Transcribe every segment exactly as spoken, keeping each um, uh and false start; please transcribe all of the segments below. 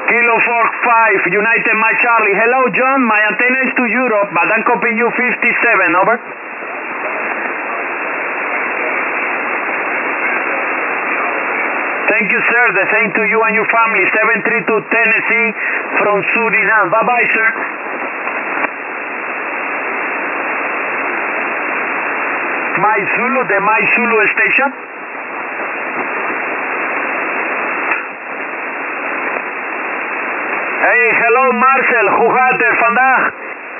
Kilo four five, United Mike Charlie. Hello, John. My antenna is to Europe, but I'm copying you fifty-seven, over. Thank you, sir. The same to you and your family. seven three two Tennessee from Suriname. Bye-bye, sir. My Zulu, the My Zulu station. Hey, hello Marcel, hoe gaat het vandaag?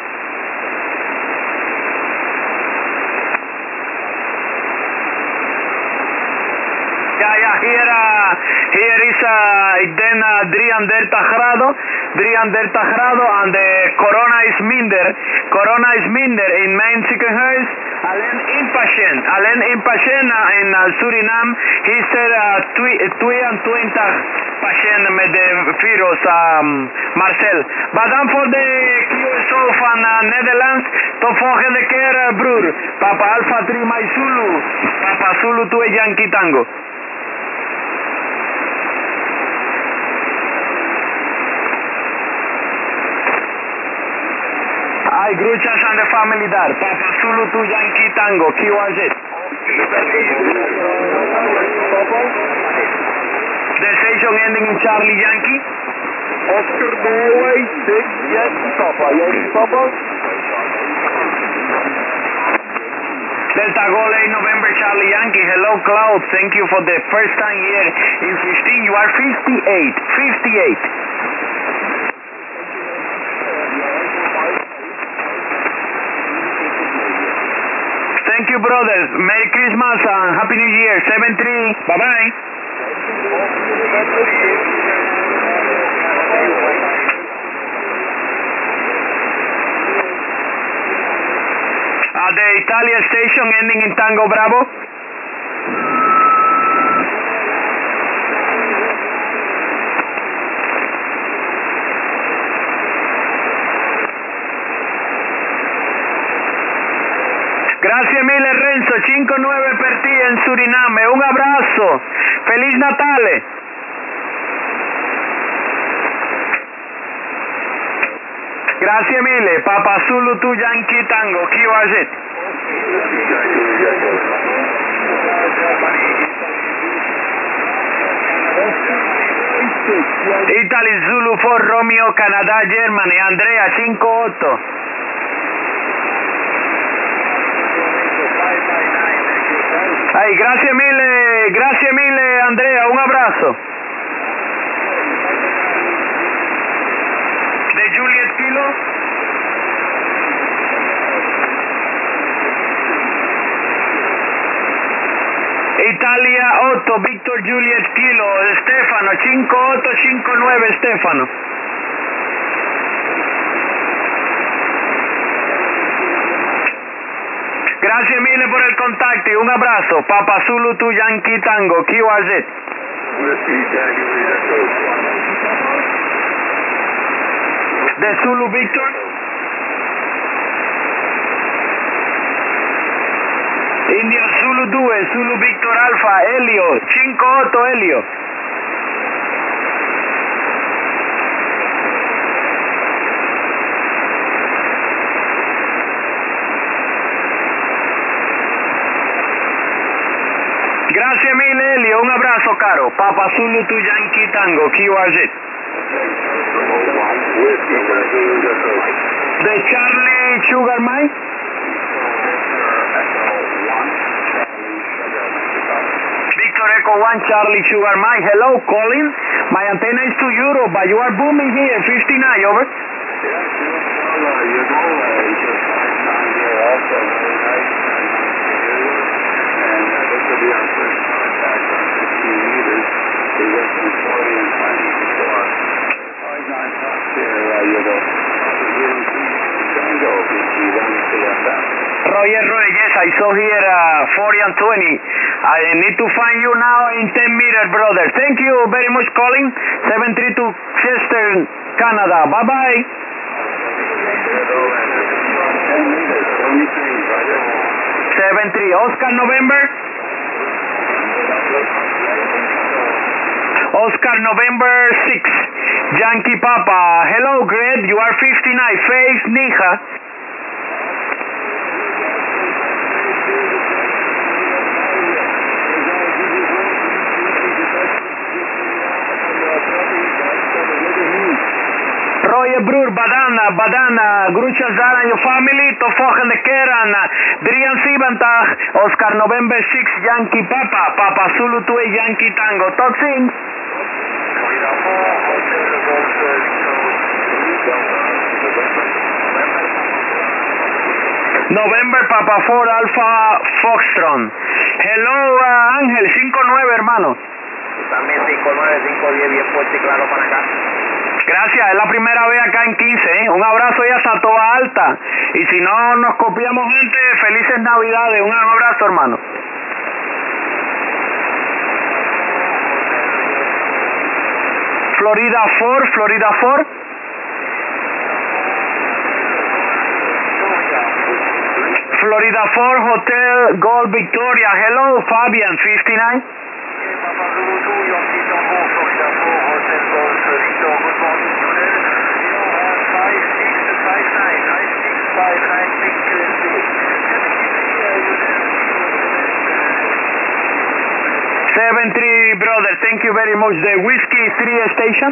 Ja, ja, hier, uh, hier is, uh, ik denk uh, drieëndertig graden, drieëndertig graden en de corona is minder, corona is minder in mijn ziekenhuis, alleen inpatiënt, alleen inpatiënt in uh, Suriname is er uh, tweeëntwintig patiënten met de virus, um, Marcel. Maar dan voor de Q S O van uh, Nederland, tot volgende keer uh, broer, Papa Alpha three My Zulu, Papa Zulu two Yankee Tango. Hi, Gruchas and the family there. Papa Zulu two Yankee Tango, Q R Z. The station ending in Charlie Yankee. Oscar Norway six Yankee Papa. Yankee Papa. Delta Golf November Charlie Yankee. Hello, Cloud. Thank you for the first time here in fifteen. You are fifty-eight. fifty-eight. Thank you, brothers. Merry Christmas and Happy New Year. seven three. Bye-bye. At the Italia station ending in Tango Bravo. Grazie mille Renzo, cinque nove per ti in Suriname, un abrazo, feliz Natale. Grazie mille, Papa Zulu two Yankee Tango, Q R Z. Italy Zulu four Romeo Canada Germany, Andrea cinque otto. Ay, gracias mille, gracias mille Andrea, un abrazo. De Juliet Kilo. Italia otto, Victor Juliet Kilo, Stefano, cinque otto cinque nove Stefano. Gracias mille por el contacto y un abrazo. Papa Zulu two Yankee Tango, Q R Z. De Zulu Victor. India Zulu two, Zulu Victor Alpha, Helio, cinque otto Helio. Gracias mille Helio, un abrazo caro. Papa Zulu two Yankee Tango, Q R Z. De Charlie Sugar Mike. Victor Echo one Charlie Sugar Mike. Hello Colin, my antenna is to Europe, but you are booming here, fifty-nine, over. Roger Roy, yes, I saw here uh, forty and twenty. I need to find you now in ten meters, brother. Thank you very much, Colin. seven three two Chester, Canada. Bye-bye. seven three, Oscar November. Oscar November six, Yankee Papa. Hello, Greg, you are fifty-nine, Face Nija. Roger Broer, Badana, Badana, Groetjes daar aan je familie, tot volgende keer aan drieënzeventig, Oscar November six, Yankee Papa, Papa Zulu twee, Yankee Tango, tot ziens. November Papa four, Alpha Foxtron. Hello, uh, Ángel, cinco nueve, hermano. También cinco nueve, cinco diez, bien fuerte y claro para acá. Gracias, es la primera vez acá en quince, ¿eh? Un abrazo y hasta Toa Alta. Y si no nos copiamos, gente, felices Navidades. Un abrazo, hermano. Florida four, Florida four. Florida four, Hotel Gold Victoria. Hello, Fabian, fifty-nine. seven three, brother, thank you very much. The Whiskey three station?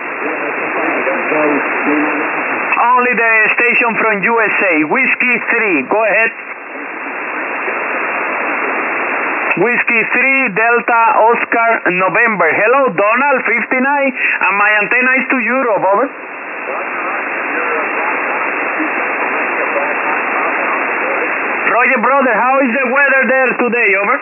Only the station from U S A. Whiskey three, go ahead. Whiskey three, Delta, Oscar, November. Hello, Donald, fifty-nine, and my antenna is to Europe, over. Roger, brother, how is the weather there today, over?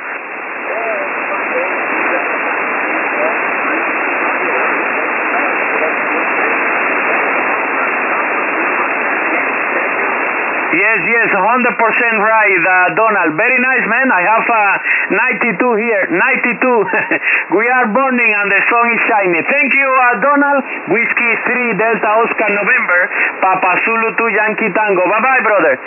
Yes, yes, one hundred percent right, uh, Donald. Very nice, man. I have uh, ninety-two here. ninety-two. We are burning and the sun is shining. Thank you, uh, Donald. Whiskey three, Delta, Oscar, November. Papa Zulu two, Yankee Tango. Bye-bye, brother.